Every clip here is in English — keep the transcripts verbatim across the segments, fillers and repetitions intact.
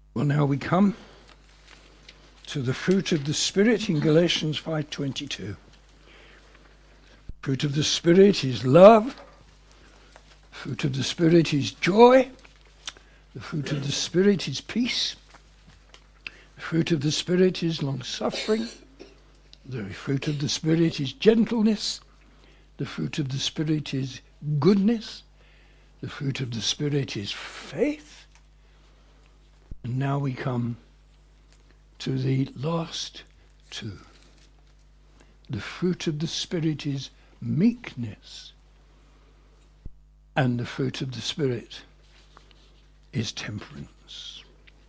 Well, now we come to the fruit of the Spirit in Galatians five twenty-two. Fruit of the Spirit is love. Fruit of the Spirit is joy. The fruit of the Spirit is peace. The fruit of the Spirit is long-suffering. The fruit of the Spirit is gentleness. The fruit of the Spirit is goodness. The fruit of the Spirit is faith. And now we come to the last two. The fruit of the Spirit is meekness. And the fruit of the Spirit is temperance.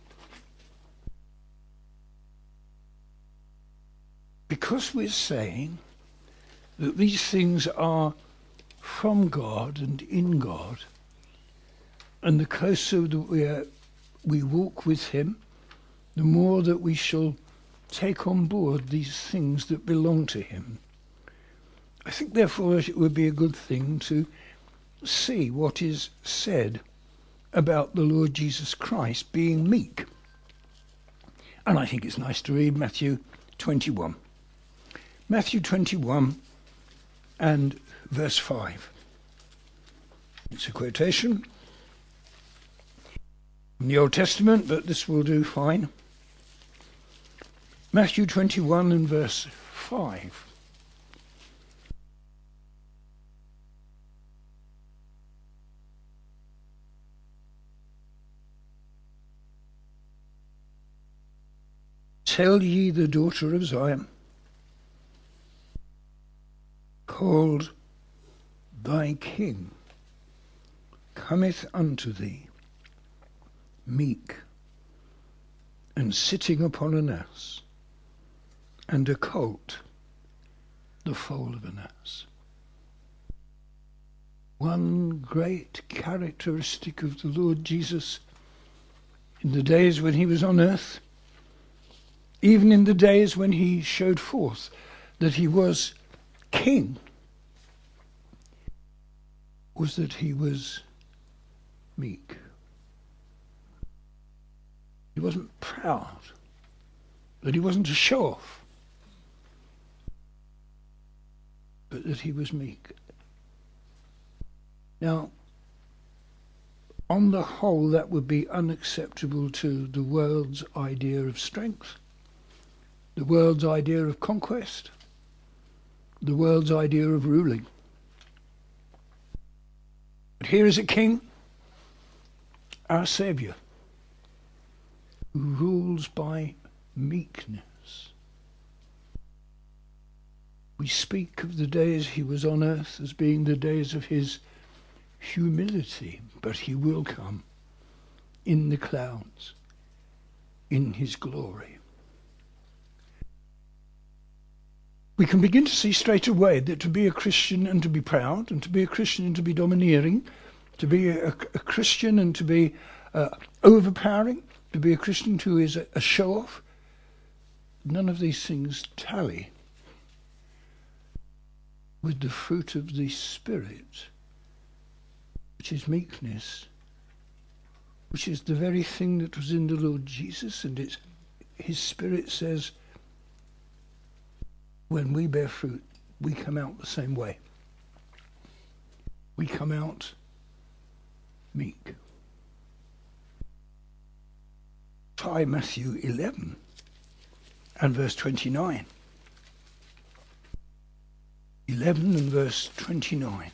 Because we're saying that these things are from God and in God, and the closer that we are, we walk with him, the more that we shall take on board these things that belong to him. I think, therefore, it would be a good thing to see what is said about the Lord Jesus Christ being meek. And I think it's nice to read Matthew twenty-one. Matthew twenty-one and verse five. It's a quotation from the Old Testament, but this will do fine. Matthew twenty-one and verse five. Tell ye the daughter of Zion, behold, thy king cometh unto thee, meek, and sitting upon an ass, and a colt, the foal of an ass. One great characteristic of the Lord Jesus in the days when he was on earth, even in the days when he showed forth that he was king, was that he was meek. He wasn't proud, that he wasn't a show-off, but that he was meek. Now, on the whole, that would be unacceptable to the world's idea of strength, the world's idea of conquest, the world's idea of ruling. But here is a king, our Saviour, who rules by meekness. We speak of the days he was on earth as being the days of his humility, but he will come in the clouds, in his glory. We can begin to see straight away that to be a Christian and to be proud, and to be a Christian and to be domineering, to be a, a Christian and to be uh, overpowering, to be a Christian who is a, a show-off, none of these things tally with the fruit of the Spirit, which is meekness, which is the very thing that was in the Lord Jesus, and it's, his Spirit says, when we bear fruit, we come out the same way. We come out meek. Try Matthew eleven and verse twenty-nine. eleven and verse twenty-nine.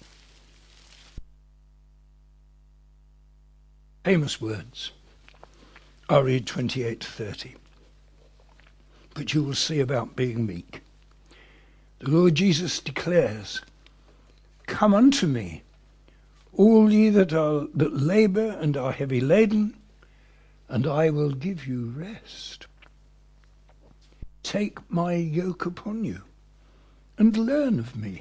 Famous words. I'll read twenty-eight to thirty. But you will see about being meek. The Lord Jesus declares, come unto me, all ye that are that labour and are heavy laden, and I will give you rest. Take my yoke upon you, and learn of me.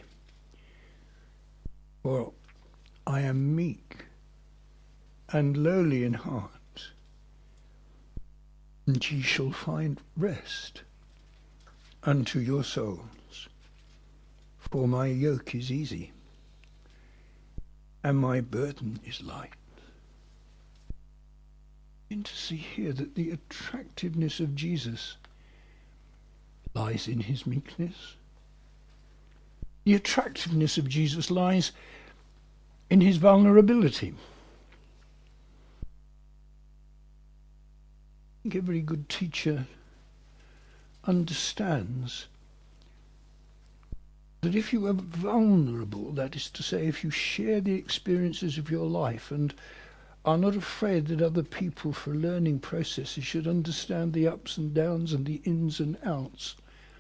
For I am meek and lowly in heart, and ye shall find rest unto your souls. For my yoke is easy, and my burden is light. You begin to see here that the attractiveness of Jesus lies in his meekness. The attractiveness of Jesus lies in his vulnerability. I think every good teacher understands that if you are vulnerable, that is to say, if you share the experiences of your life and are not afraid that other people for learning processes should understand the ups and downs and the ins and outs,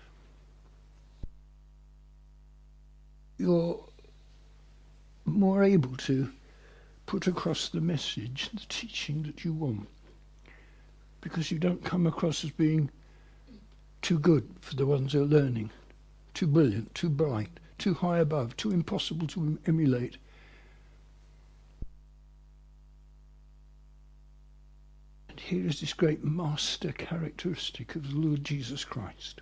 you're more able to put across the message, the teaching that you want, because you don't come across as being too good for the ones who are learning, too brilliant, too bright, too high above, too impossible to emulate. And here is this great master characteristic of the Lord Jesus Christ.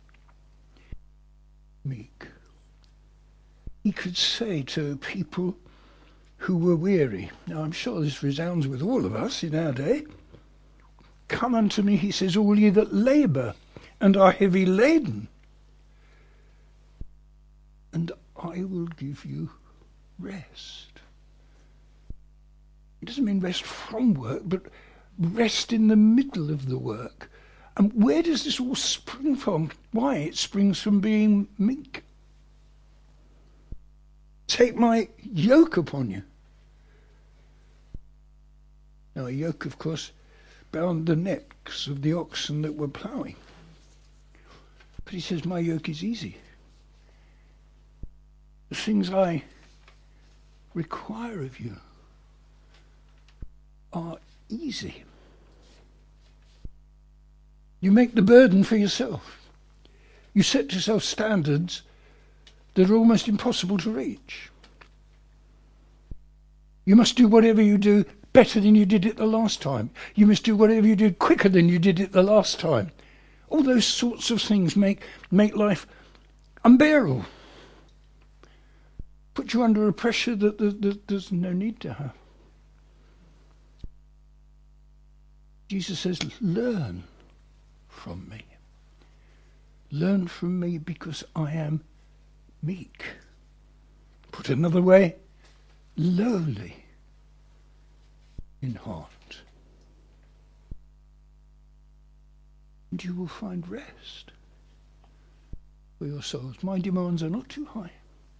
Meek. He could say to people who were weary, now I'm sure this resounds with all of us in our day, come unto me, he says, all ye that labour and are heavy laden, and I will give you rest. It doesn't mean rest from work, but rest in the middle of the work. And where does this all spring from? Why? It springs from being meek. Take my yoke upon you. Now, a yoke, of course, bound the necks of the oxen that were ploughing. But he says, my yoke is easy. The things I require of you are easy. You make the burden for yourself. You set yourself standards that are almost impossible to reach. You must do whatever you do better than you did it the last time. You must do whatever you did quicker than you did it the last time. All those sorts of things make, make life unbearable. Put you under a pressure that, that, that there's no need to have. Jesus says, learn from me. Learn from me because I am meek. Put another way, lowly in heart. And you will find rest for your souls. My demands are not too high.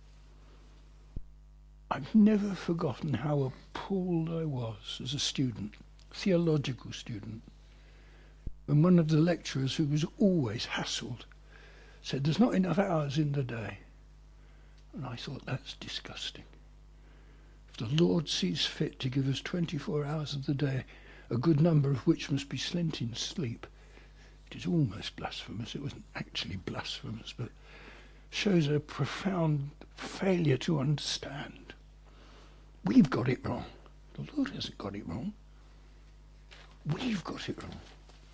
I've never forgotten how appalled I was as a student, theological student, when one of the lecturers, who was always hassled, said, there's not enough hours in the day. And I thought, that's disgusting. If the Lord sees fit to give us twenty-four hours of the day, a good number of which must be spent in sleep, it is almost blasphemous. It wasn't actually blasphemous, but shows a profound failure to understand. We've got it wrong. The Lord hasn't got it wrong. We've got it wrong.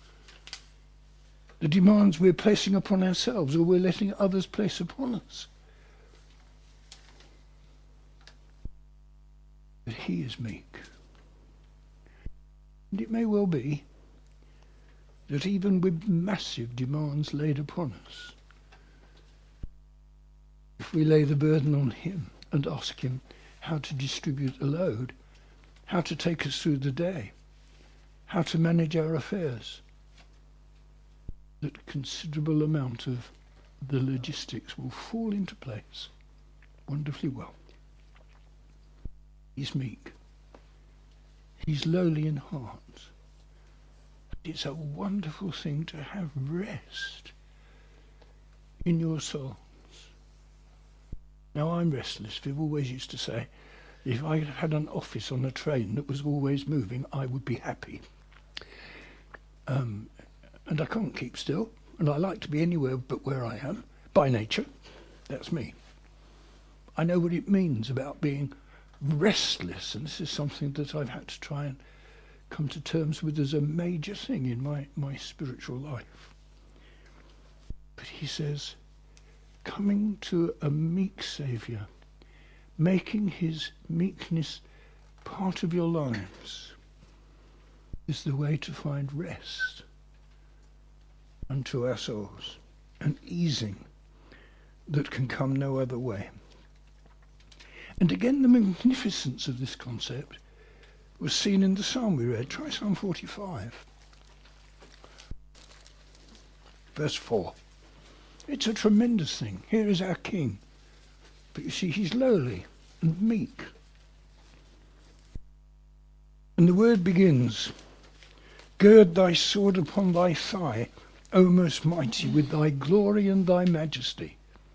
The demands we're placing upon ourselves, or we're letting others place upon us. But he is meek. And it may well be that even with massive demands laid upon us, if we lay the burden on him and ask him how to distribute the load, how to take us through the day, how to manage our affairs, that a considerable amount of the logistics will fall into place wonderfully well. He's meek. He's lowly in heart. It's a wonderful thing to have rest in your souls. Now, I'm restless. Viv always used to say, if I had an office on a train that was always moving, I would be happy. Um, and I can't keep still, and I like to be anywhere but where I am, by nature. That's me. I know what it means about being restless, and this is something that I've had to try and come to terms with as a major thing in my, my spiritual life. But he says, coming to a meek Saviour, making his meekness part of your lives, is the way to find rest unto our souls, an easing that can come no other way. And again, the magnificence of this concept was seen in the psalm we read. Try Psalm forty-five, verse four. It's a tremendous thing. Here is our King. But you see, he's lowly and meek. And the word begins, gird thy sword upon thy thigh, O most mighty, with thy glory and thy majesty.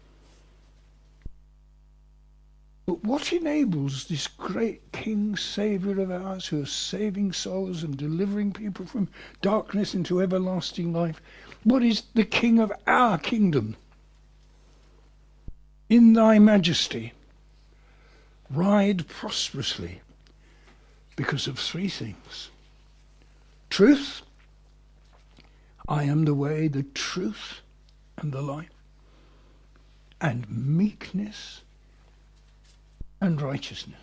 But what enables this great King, Saviour of ours, who is saving souls and delivering people from darkness into everlasting life, what is the King of our kingdom? In thy majesty, ride prosperously because of three things. Truth, I am the way, the truth, and the life. And meekness and righteousness.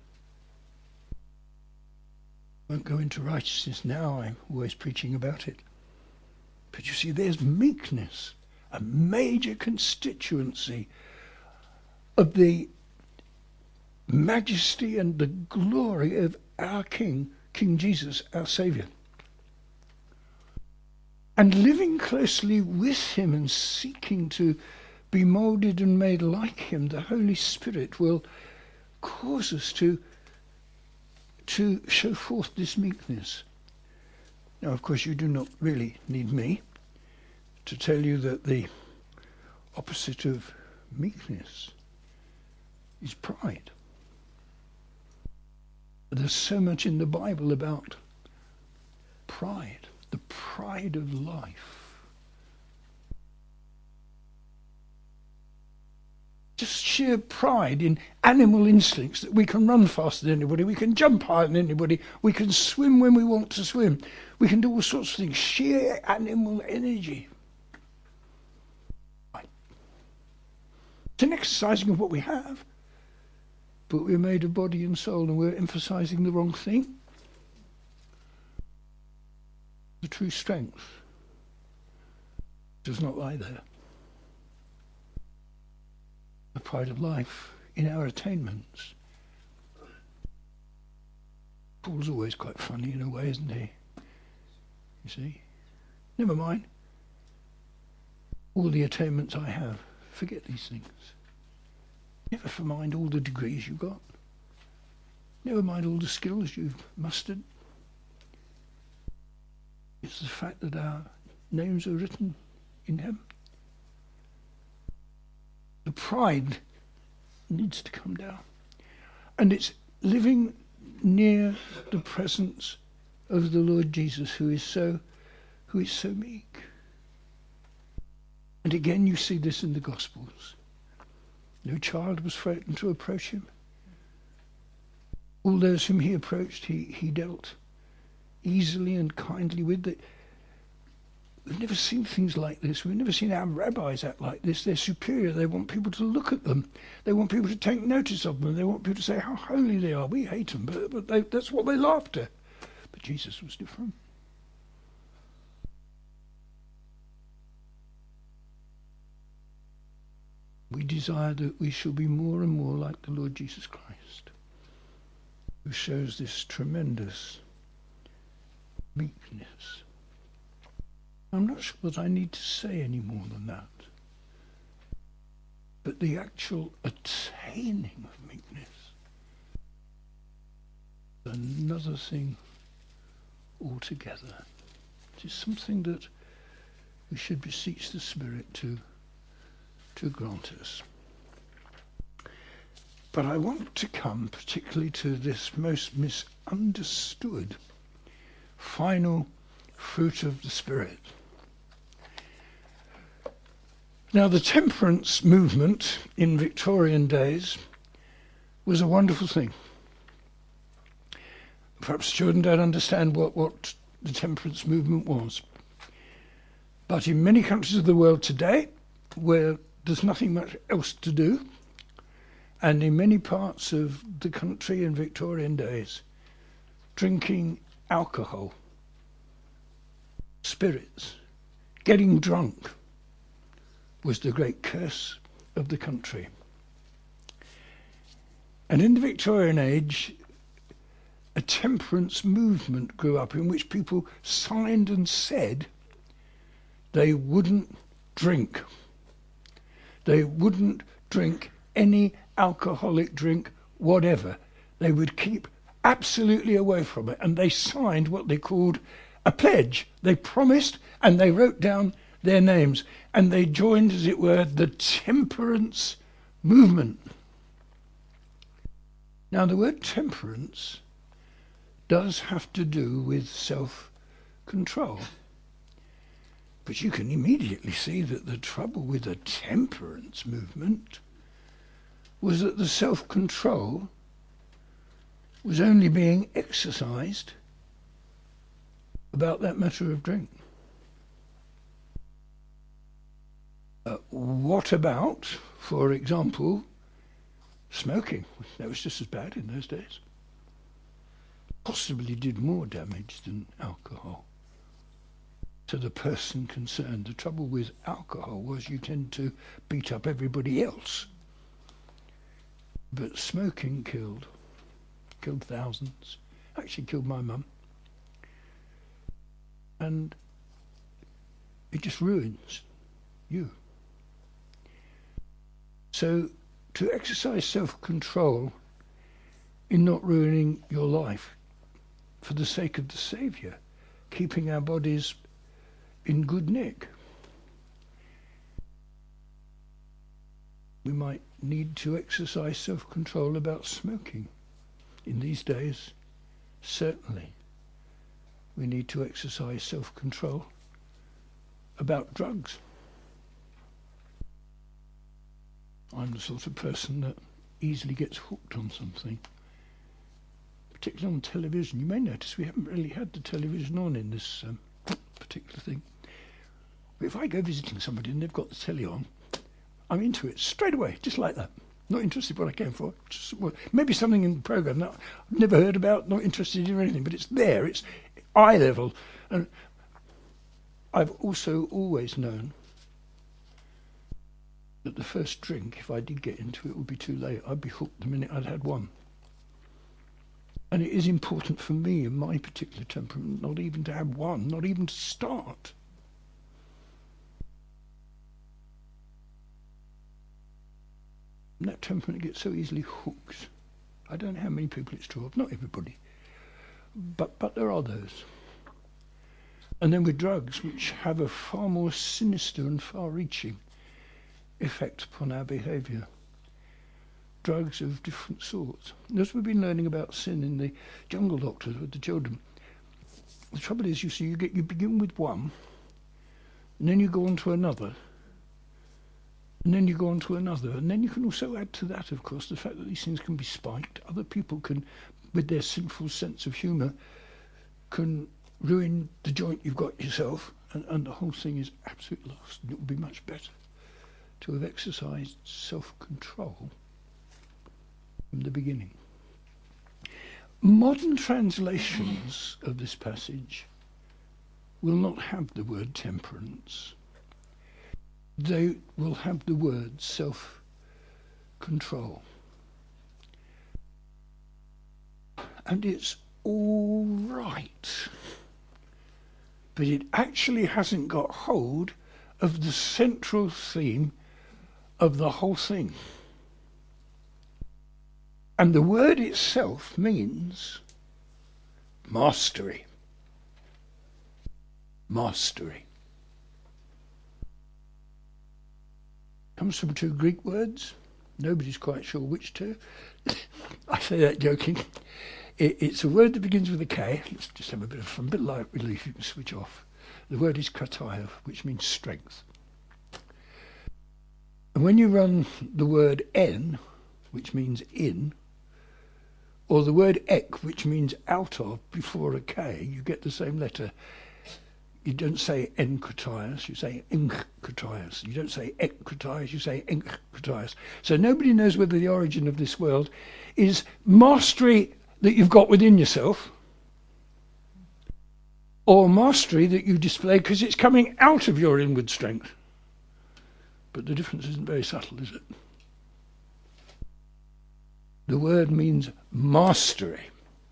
I won't go into righteousness now, I'm always preaching about it. But you see, there's meekness, a major constituency of the majesty and the glory of our King, King Jesus, our Saviour. And living closely with him and seeking to be moulded and made like him, the Holy Spirit will cause us to, to show forth this meekness. Now, of course, you do not really need me to tell you that the opposite of meekness is pride. There's so much in the Bible about pride, the pride of life. Just sheer pride in animal instincts that we can run faster than anybody, we can jump higher than anybody, we can swim when we want to swim, we can do all sorts of things. Sheer animal energy. Right. It's an exercising of what we have, but we're made of body and soul and we're emphasizing the wrong thing. The true strength does not lie there. The pride of life in our attainments. Paul's always quite funny in a way, isn't he? You see? Never mind. All the attainments I have, forget these things. Never mind all the degrees you've got. Never mind all the skills you've mustered. It's the fact that our names are written in heaven. The pride needs to come down. And it's living near the presence of the Lord Jesus, who is so who is so meek. And again you see this in the Gospels. No child was frightened to approach him. All those whom he approached, he, he dealt easily and kindly with. It. We've never seen things like this. We've never seen our rabbis act like this. They're superior. They want people to look at them. They want people to take notice of them. They want people to say how holy they are. We hate them, but, but they, that's what they laughed at. But Jesus was different. We desire that we shall be more and more like the Lord Jesus Christ, who shows this tremendous meekness. I'm not sure that I need to say any more than that. But the actual attaining of meekness is another thing altogether. It is something that we should beseech the Spirit to, to grant us. But I want to come particularly to this most misunderstood final fruit of the Spirit. Now, the temperance movement in Victorian days was a wonderful thing. Perhaps children don't understand what, what the temperance movement was. But in many countries of the world today, where there's nothing much else to do, and in many parts of the country in Victorian days, drinking alcohol spirits. Getting drunk was the great curse of the country. And in the Victorian age, a temperance movement grew up in which people signed and said they wouldn't drink. They wouldn't drink any alcoholic drink, whatever. They would keep absolutely away from it. And they signed what they called a pledge. They promised and they wrote down their names. And they joined, as it were, the temperance movement. Now, the word temperance does have to do with self-control. But you can immediately see that the trouble with the temperance movement was that the self-control was only being exercised about that matter of drink. Uh, what about, for example, smoking? That was just as bad in those days. Possibly did more damage than alcohol to the person concerned. The trouble with alcohol was you tend to beat up everybody else. But smoking killed. Killed thousands. Actually killed my mum. And it just ruins you. So to exercise self-control in not ruining your life for the sake of the Saviour, keeping our bodies in good nick, we might need to exercise self-control about smoking. In these days, certainly, we need to exercise self-control about drugs. I'm the sort of person that easily gets hooked on something, particularly on television. You may notice we haven't really had the television on in this um, particular thing. But if I go visiting somebody and they've got the telly on, I'm into it straight away, just like that. Not interested in what I came for. Just, well, maybe something in the programme that I've never heard about, not interested in anything, but it's there, it's eye level. And I've also always known that the first drink, if I did get into it, would be too late. I'd be hooked the minute I'd had one. And it is important for me in my particular temperament not even to have one, not even to start. And that temperament gets so easily hooked. I don't know how many people it's true of, not everybody. But, but there are those. And then with drugs, which have a far more sinister and far-reaching effect upon our behaviour. Drugs of different sorts. And as we've been learning about sin in the Jungle Doctors with the children, the trouble is, you see, you get you begin with one, and then you go on to another, and then you go on to another, and then you can also add to that, of course, the fact that these things can be spiked. Other people can, with their sinful sense of humour, can ruin the joint you've got yourself, and, and the whole thing is absolutely lost. And it would be much better to have exercised self-control from the beginning. Modern translations of this passage will not have the word temperance. They will have the word self-control. And it's all right. But it actually hasn't got hold of the central theme of the whole thing. And the word itself means mastery. Mastery. Comes from two Greek words. Nobody's quite sure which two. I say that joking. It, it's a word that begins with a K. Let's just have a bit of fun, a bit of light relief. You can switch off. The word is kataia, which means strength. And when you run the word en, which means in, or the word ek, which means out of, before a K, you get the same letter. You don't say enkrataios, you say enkrataios. You don't say ekkrataios, you say enkrataios. So nobody knows whether the origin of this word is mastery that you've got within yourself, or mastery that you display because it's coming out of your inward strength. But the difference isn't very subtle, is it? The word means mastery.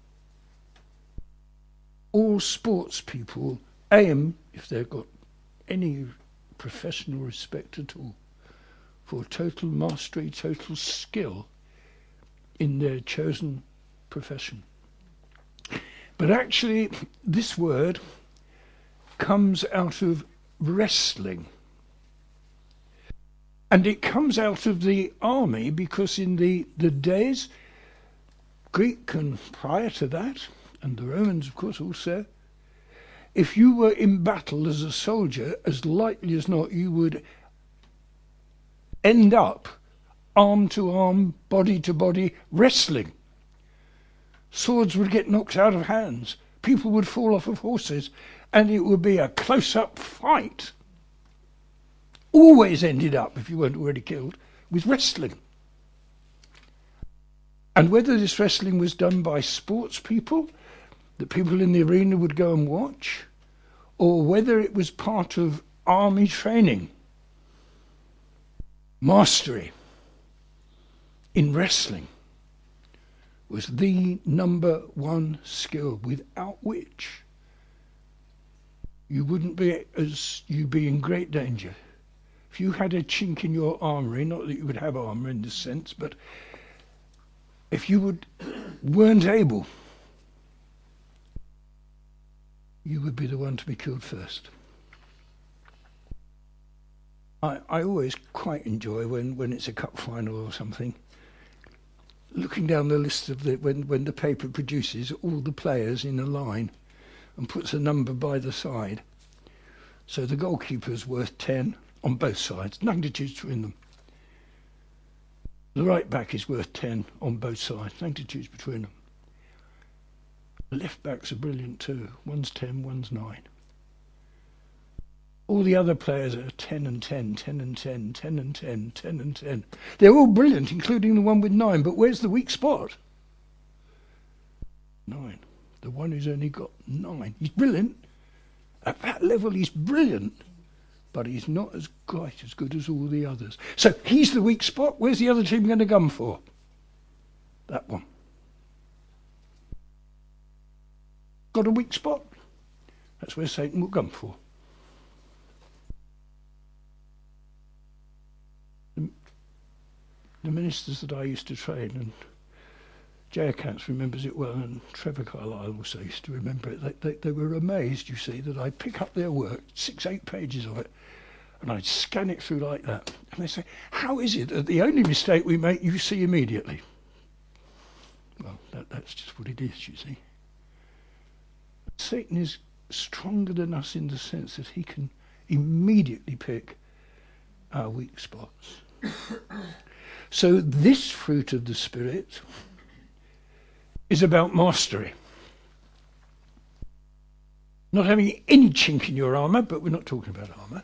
All sports people aim, if they've got any professional respect at all, for total mastery, total skill in their chosen profession. But actually, this word comes out of wrestling. And it comes out of the army because in the, the days, Greek and prior to that, and the Romans of course also, if you were in battle as a soldier, as likely as not you would end up arm to arm, body to body, wrestling. Swords would get knocked out of hands, people would fall off of horses, and it would be a close-up fight. Always ended up, if you weren't already killed, with wrestling. And whether this wrestling was done by sports people, the people in the arena would go and watch, or whether it was part of army training, mastery in wrestling was the number one skill, without which you wouldn't be as you'd be in great danger. If you had a chink in your armoury, not that you would have armour in this sense, but if you would, weren't able, you would be the one to be killed first. I, I always quite enjoy when, when it's a cup final or something, looking down the list of the, when, when the paper produces all the players in a line and puts a number by the side. So the goalkeeper's worth ten on both sides, nothing to choose between them. The right back is worth ten on both sides, nothing to choose between them. The left backs are brilliant too, one's ten, one's nine. All the other players are ten and ten, ten and ten, ten and ten, ten and ten. They're all brilliant, including the one with nine, but where's the weak spot? Nine. The one who's only got nine. He's brilliant. At that level he's brilliant, but he's not as quite as good as all the others. So he's the weak spot. Where's the other team going to gun for? That one. Got a weak spot? That's where Satan will gun for. The, the ministers that I used to train, and Jay Accounts remembers it well, and Trevor Carlyle also used to remember it, they, they, they were amazed, you see, that I'd pick up their work, six, eight pages of it, and I'd scan it through like that. And they say, how is it that the only mistake we make you see immediately? Well, that, that's just what it is, you see. Satan is stronger than us in the sense that he can immediately pick our weak spots. So this fruit of the Spirit is about mastery. Not having any chink in your armour, but we're not talking about armour.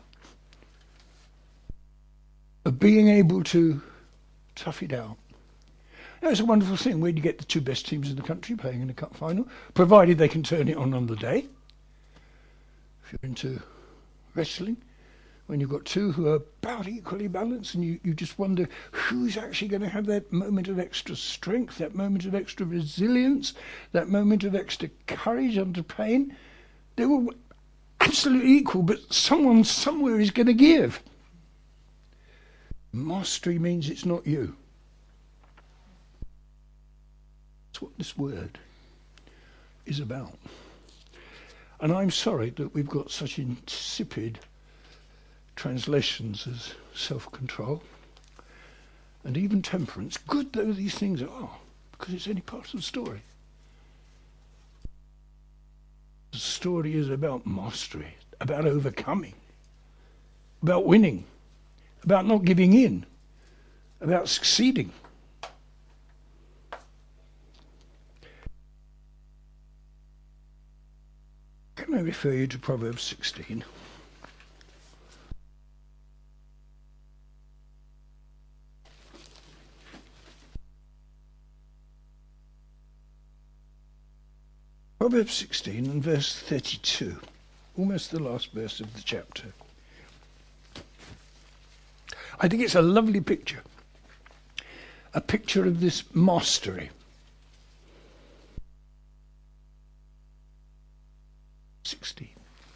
Of being able to tough it out. Now, it's a wonderful thing when you get the two best teams in the country playing in a cup final, provided they can turn it on on the day. If you're into wrestling, when you've got two who are about equally balanced and you, you just wonder who's actually going to have that moment of extra strength, that moment of extra resilience, that moment of extra courage under pain. They're all absolutely equal, but someone somewhere is going to give. Mastery means it's not you. That's what this word is about. And I'm sorry that we've got such insipid translations as self-control and even temperance, good though these things are, because it's only part of the story. The story is about mastery, about overcoming, about winning, about not giving in, about succeeding. Can I refer you to Proverbs sixteen? Proverbs sixteen and verse thirty-two, almost the last verse of the chapter. I think it's a lovely picture, a picture of this mastery. sixteen.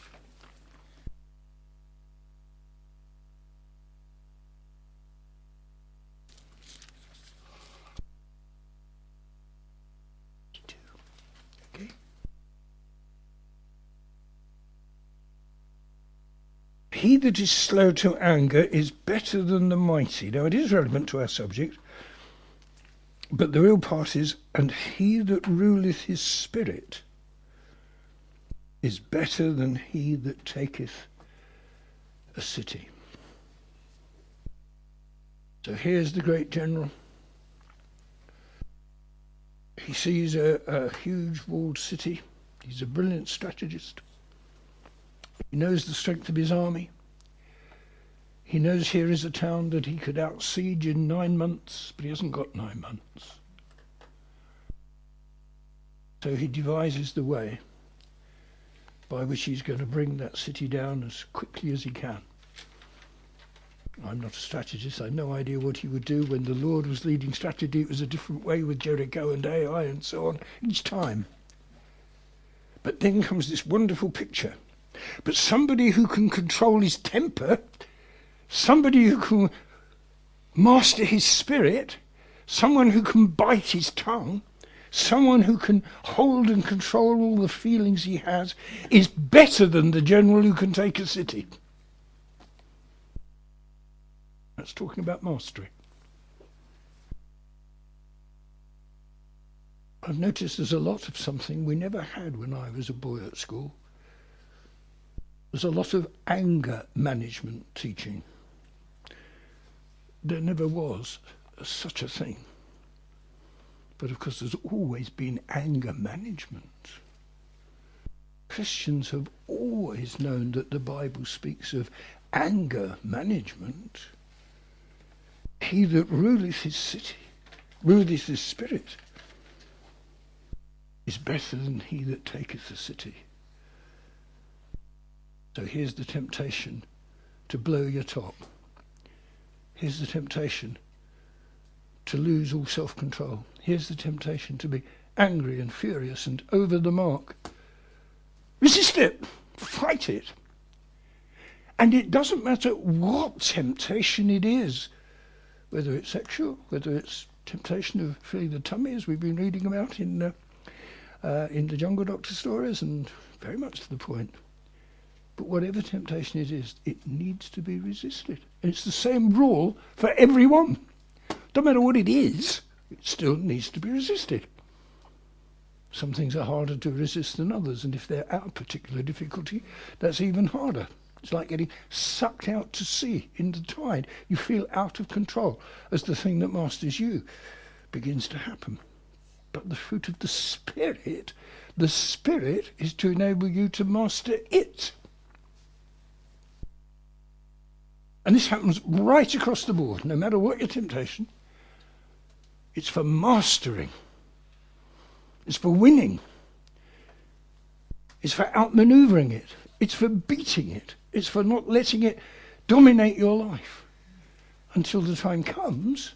Okay. He that is slow to anger is better than the mighty. Now it is relevant to our subject, but the real part is, and he that ruleth his spirit is better than he that taketh a city. So here's the great general. He sees a, a huge walled city. He's a brilliant strategist. He knows the strength of his army. He knows here is a town that he could outsiege in nine months, but he hasn't got nine months. So he devises the way by which he's going to bring that city down as quickly as he can. I'm not a strategist. I have no idea what he would do. When the Lord was leading strategy, it was a different way with Jericho and Ai and so on each time. But then comes this wonderful picture. But somebody who can control his temper, somebody who can master his spirit, someone who can bite his tongue, someone who can hold and control all the feelings he has, is better than the general who can take a city. That's talking about mastery. I've noticed there's a lot of something we never had when I was a boy at school. There's a lot of anger management teaching. There never was such a thing. But of course there's always been anger management. Christians have always known that the Bible speaks of anger management. He that ruleth his city, ruleth his spirit, is better than he that taketh the city. So here's the temptation to blow your top. Here's the temptation to lose all self-control. Here's the temptation to be angry and furious and over the mark. Resist it. Fight it. And it doesn't matter what temptation it is, whether it's sexual, whether it's temptation of filling the tummy, as we've been reading about in uh, uh, in the Jungle Doctor stories, and very much to the point. But whatever temptation it is, it needs to be resisted. And it's the same rule for everyone. No matter what it is, it still needs to be resisted. Some things are harder to resist than others, and if they're our particular difficulty, that's even harder. It's like getting sucked out to sea in the tide. You feel out of control as the thing that masters you begins to happen. But the fruit of the Spirit, the Spirit is to enable you to master it. And this happens right across the board, no matter what your temptation. It's for mastering. It's for winning. It's for outmaneuvering it. It's for beating it. It's for not letting it dominate your life until the time comes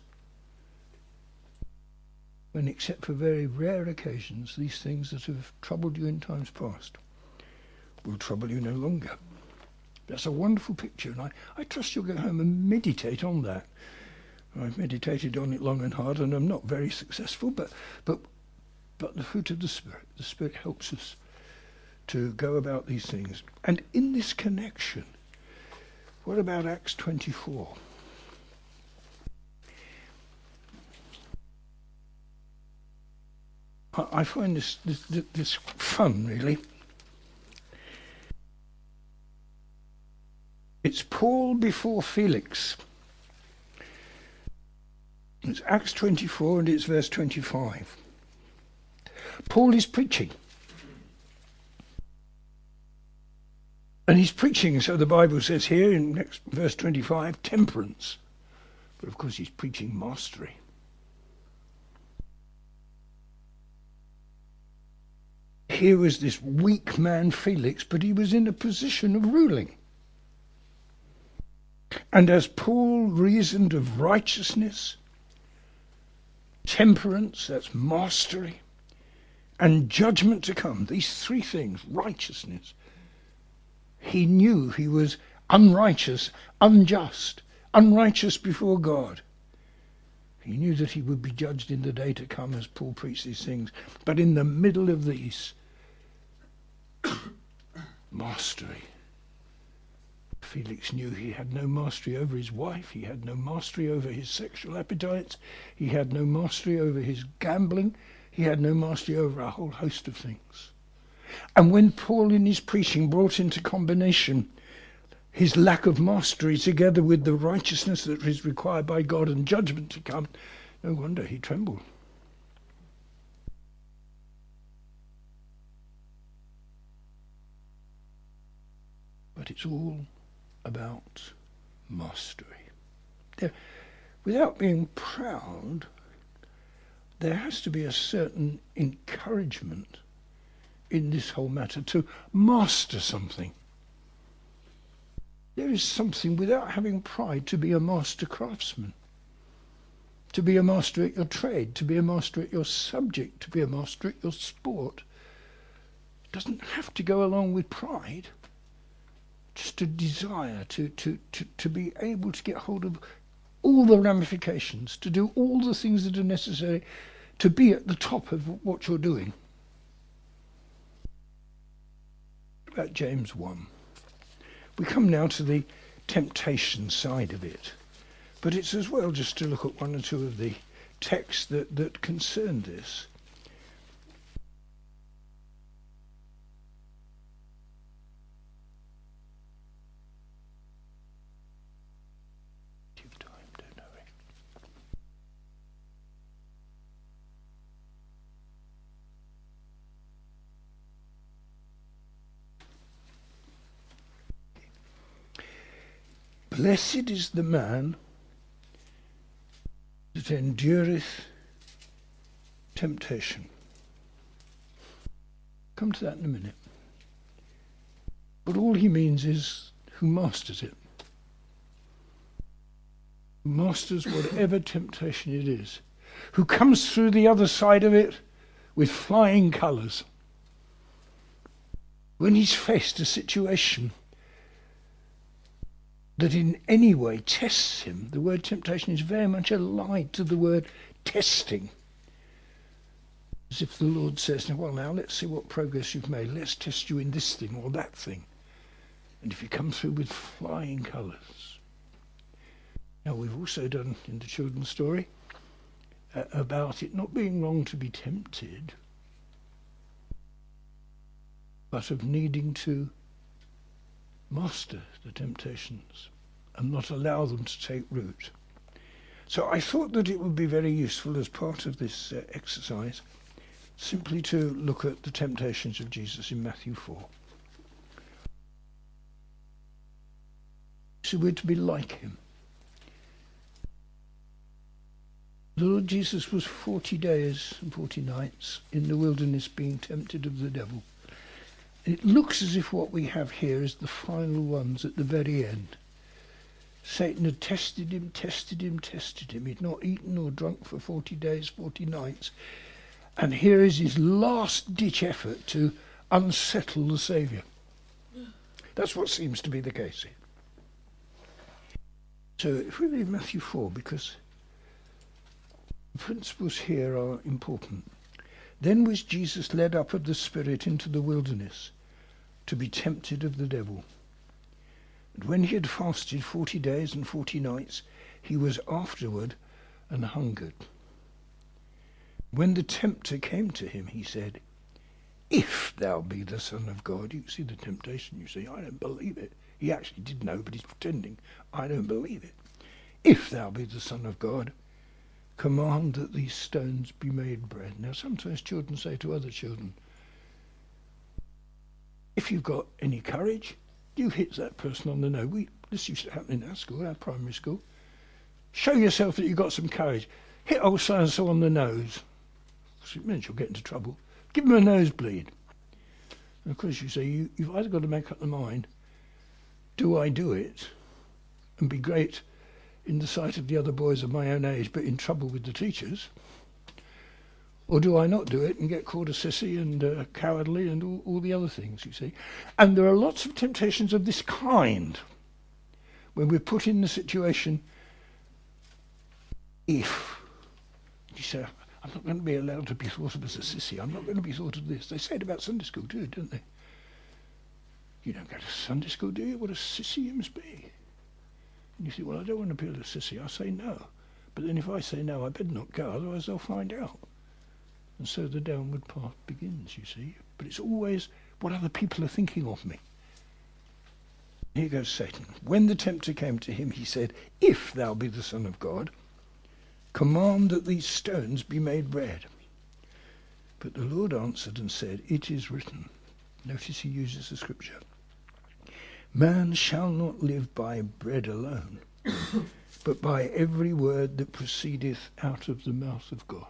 when, except for very rare occasions, these things that have troubled you in times past will trouble you no longer. That's a wonderful picture, and I, I trust you'll go home and meditate on that. I've meditated on it long and hard, and I'm not very successful, but but but the fruit of the Spirit, the Spirit helps us to go about these things. And in this connection, what about Acts twenty-four? I, I find this, this this fun, really. It's Paul before Felix. It's Acts twenty-four and it's verse twenty-five. Paul is preaching. And he's preaching, so the Bible says here in next verse twenty-five, temperance. But of course he's preaching mastery. here was this weak man Felix, but he was in a position of ruling. And as Paul reasoned of righteousness, temperance, that's mastery, and judgment to come, these three things, righteousness, he knew he was unrighteous, unjust, unrighteous before God. He knew that he would be judged in the day to come as Paul preached these things. But in the middle of these, mastery. Felix knew he had no mastery over his wife. He had no mastery over his sexual appetites. He had no mastery over his gambling. He had no mastery over a whole host of things. And when Paul in his preaching brought into combination his lack of mastery together with the righteousness that is required by God and judgment to come, no wonder he trembled. But it's all about mastery. There, without being proud, there has to be a certain encouragement in this whole matter to master something. There is something, without having pride, to be a master craftsman, to be a master at your trade, to be a master at your subject, to be a master at your sport. It doesn't have to go along with pride. Just a desire to, to, to, to be able to get hold of all the ramifications, to do all the things that are necessary to be at the top of what you're doing. About James one. We come now to the temptation side of it. But it's as well just to look at one or two of the texts that, that concern this. Give time, don't hurry. Blessed is the man that endureth temptation. Come to that in a minute. But all he means is who masters it. Who masters whatever temptation it is. Who comes through the other side of it with flying colours. When he's faced a situation that in any way tests him, the word temptation is very much allied to the word testing. As if the Lord says, well now let's see what progress you've made, let's test you in this thing or that thing. And if you come through with flying colours. Now we've also done in the children's story uh, about it not being wrong to be tempted, but of needing to master the temptations and not allow them to take root. So I thought that it would be very useful as part of this uh, exercise simply to look at the temptations of Jesus in Matthew four. So we're to be like him. The Lord Jesus was forty days and forty nights in the wilderness being tempted of the devil. It looks as if what we have here is the final ones at the very end. Satan had tested him, tested him, tested him. He'd not eaten or drunk for forty days, forty nights. And here is his last-ditch effort to unsettle the Saviour. That's what seems to be the case here. So if we read Matthew four, because the principles here are important. Then was Jesus led up of the Spirit into the wilderness to be tempted of the devil. And when he had fasted forty days and forty nights, he was afterward and hungered. When the tempter came to him, he said, if thou be the Son of God. You see the temptation, you say, I don't believe it. He actually did know, but he's pretending, I don't believe it. If thou be the Son of God, command that these stones be made bread. Now sometimes children say to other children, if you've got any courage, you hit that person on the nose. We, this used to happen in our school, our primary school. Show yourself that you've got some courage. Hit old so-and-so on the nose. It means you'll get into trouble. Give him a nosebleed. And of course you say, you, you've either got to make up the mind, do I do it and be great in the sight of the other boys of my own age but in trouble with the teachers, or do I not do it and get called a sissy and uh, cowardly and all, all the other things, you see? And there are lots of temptations of this kind when we're put in the situation, if, you say, I'm not going to be allowed to be thought of as a sissy, I'm not going to be thought of this. They say it about Sunday school too, don't they? You don't go to Sunday school, do you? What a sissy you must be. And you think, well, I don't want to appeal to a sissy. I say no. But then if I say no, I better not go, otherwise they'll find out. And so the downward path begins, you see. But it's always what other people are thinking of me. Here goes Satan. When the tempter came to him, he said, if thou be the Son of God, command that these stones be made bread. But the Lord answered and said, it is written. Notice he uses the scripture. Man shall not live by bread alone, but by every word that proceedeth out of the mouth of God.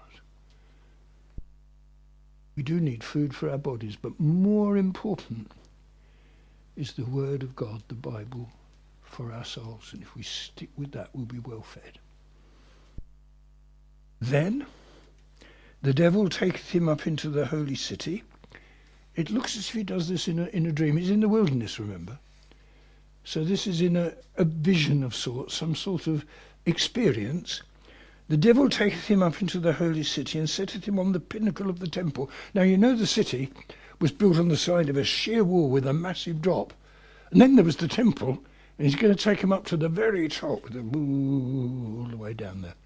We do need food for our bodies, but more important is the word of God, the Bible, for our souls. And if we stick with that, we'll be well fed. Then the devil taketh him up into the holy city. It looks as if he does this in a, in a dream. He's in the wilderness, remember. So this is in a, a vision of sorts, some sort of experience. The devil taketh him up into the holy city and setteth him on the pinnacle of the temple. Now you know the city was built on the side of a sheer wall with a massive drop. And then there was the temple, and he's going to take him up to the very top with a woo all the way down there.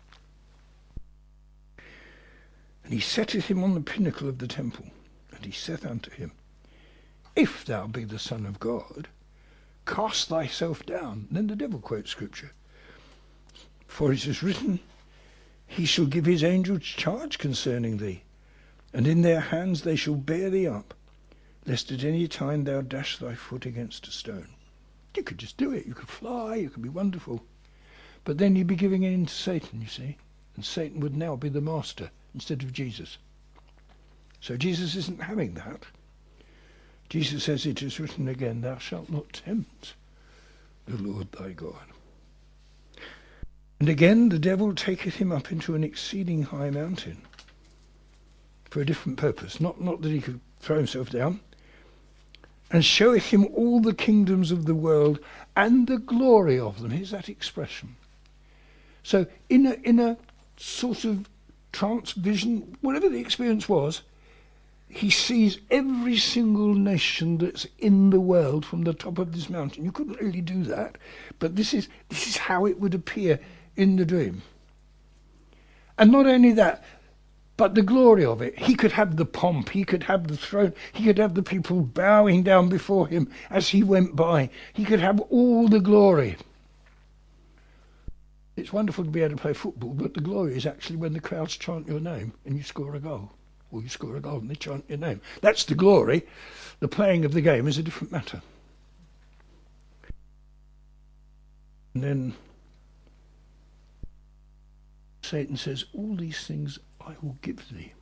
And he setteth him on the pinnacle of the temple, and he saith unto him, if thou be the Son of God, cast thyself down. And then the devil quotes scripture. For it is written, he shall give his angels charge concerning thee, and in their hands they shall bear thee up, lest at any time thou dash thy foot against a stone. You could just do it. You could fly. You could be wonderful. But then you'd be giving in to Satan, you see. And Satan would now be the master instead of Jesus. So Jesus isn't having that. Jesus says, it is written again, thou shalt not tempt the Lord thy God. And again the devil taketh him up into an exceeding high mountain for a different purpose, not, not that he could throw himself down, and showeth him all the kingdoms of the world and the glory of them. Here's that expression. So in a, in a sort of trance vision, whatever the experience was, he sees every single nation that's in the world from the top of this mountain. You couldn't really do that, but this is this is how it would appear in the dream. And not only that, but the glory of it. He could have the pomp, he could have the throne, he could have the people bowing down before him as he went by. He could have all the glory. It's wonderful to be able to play football, but the glory is actually when the crowds chant your name and you score a goal. Or you score a goal and they chant your name. That's the glory. The playing of the game is a different matter. And then Satan says, all these things I will give thee,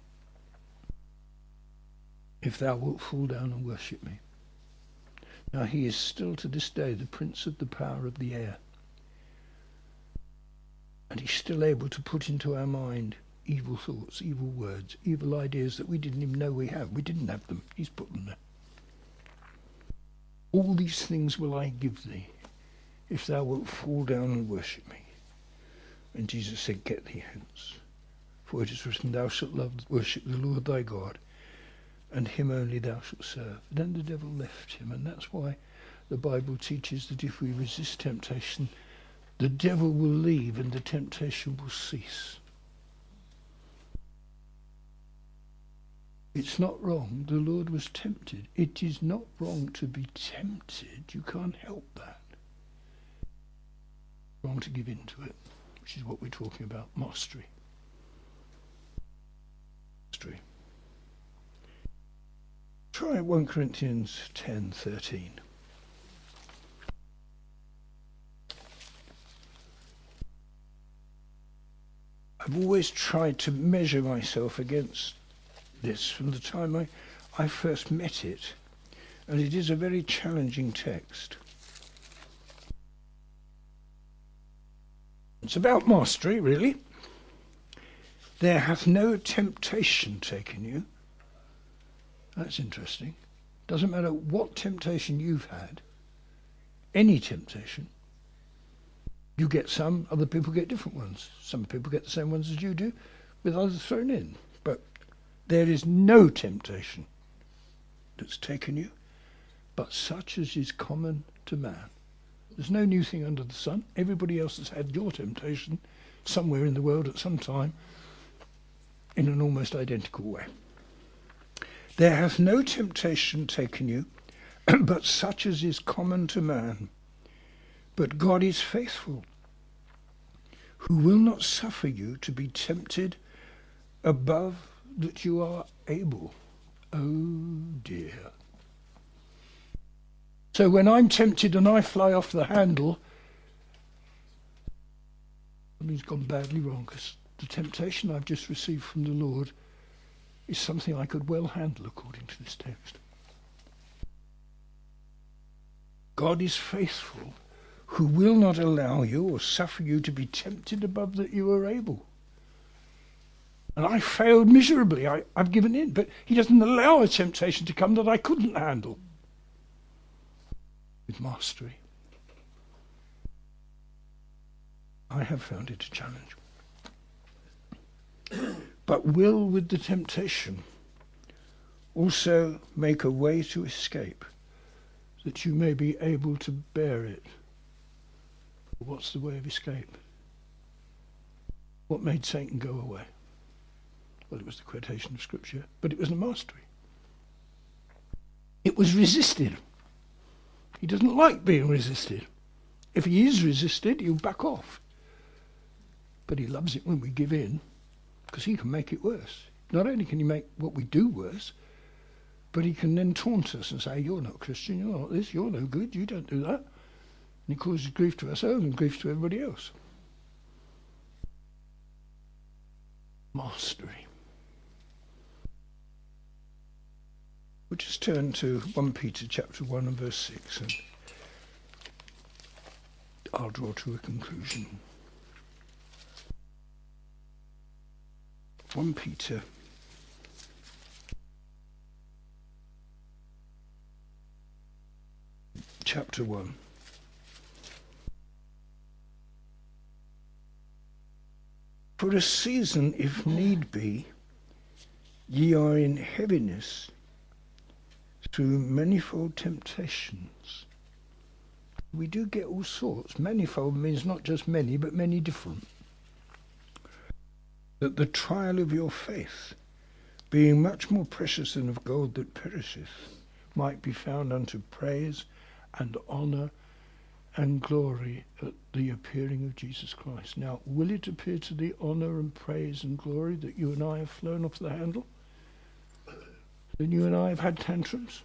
if thou wilt fall down and worship me. Now he is still to this day the prince of the power of the air. And he's still able to put into our mind evil thoughts, evil words, evil ideas that we didn't even know we have. We didn't have them. He's put them there. All these things will I give thee, if thou wilt fall down and worship me. And Jesus said, get thee hence. For it is written, thou shalt love, worship the Lord thy God, and him only thou shalt serve. Then the devil left him, and that's why the Bible teaches that if we resist temptation, the devil will leave and the temptation will cease. It's not wrong. The Lord was tempted. It is not wrong to be tempted. You can't help that. Wrong to give in to it, which is what we're talking about, mastery. Mastery. Try First Corinthians ten thirteen. I've always tried to measure myself against this from the time I, I first met it, and it is a very challenging text. It's about mastery, really. There hath no temptation taken you. That's interesting. Doesn't matter what temptation you've had, any temptation. You get some, other people get different ones. Some people get the same ones as you do, with others thrown in. But there is no temptation that's taken you, but such as is common to man. There's no new thing under the sun. Everybody else has had your temptation somewhere in the world at some time in an almost identical way. There hath no temptation taken you, but such as is common to man. But God is faithful, who will not suffer you to be tempted above that you are able. Oh dear. So when I'm tempted and I fly off the handle, something's gone badly wrong, because the temptation I've just received from the Lord is something I could well handle according to this text. God is faithful, who will not allow you or suffer you to be tempted above that you are able. And I failed miserably. I, I've given in. But he doesn't allow a temptation to come that I couldn't handle. With mastery. I have found it a challenge. But will with the temptation also make a way to escape, that you may be able to bear it. What's the way of escape? What made Satan go away? Well, it was the quotation of Scripture, but it was the mastery. It was resisted. He doesn't like being resisted. If he is resisted, he'll back off. But he loves it when we give in, because he can make it worse. Not only can he make what we do worse, but he can then taunt us and say, you're not Christian, you're not this, you're no good, you don't do that. And he causes grief to ourselves and grief to everybody else. Mastery. We'll just turn to First Peter chapter one and verse six, and I'll draw to a conclusion. First Peter chapter one. For a season, if need be, ye are in heaviness through manifold temptations. We do get all sorts. Manifold means not just many, but many different. That the trial of your faith, being much more precious than of gold that perisheth, might be found unto praise and honour and glory at the appearing of Jesus Christ. Now, will it appear to the honour and praise and glory that you and I have flown off the handle? That you and I have had tantrums?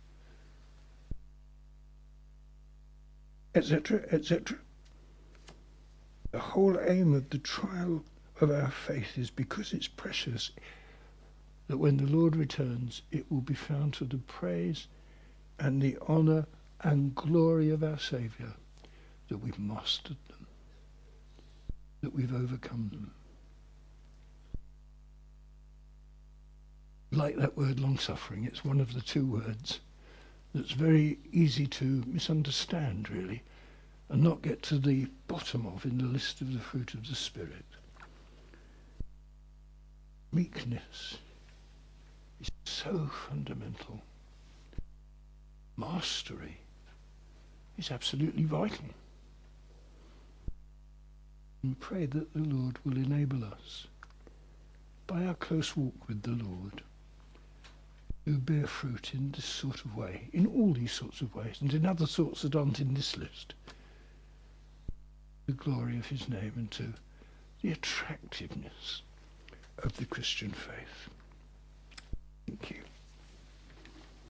Etc., et cetera. The whole aim of the trial of our faith is because it's precious, that when the Lord returns, it will be found to the praise and the honour and glory of our Saviour, that we've mastered them, that we've overcome them. Like that word long-suffering, it's one of the two words that's very easy to misunderstand, really, and not get to the bottom of in the list of the fruit of the Spirit. Meekness is so fundamental. Mastery is absolutely vital. And pray that the Lord will enable us, by our close walk with the Lord, to bear fruit in this sort of way, in all these sorts of ways, and in other sorts that aren't in this list, the glory of his name and to the attractiveness of the Christian faith. Thank you.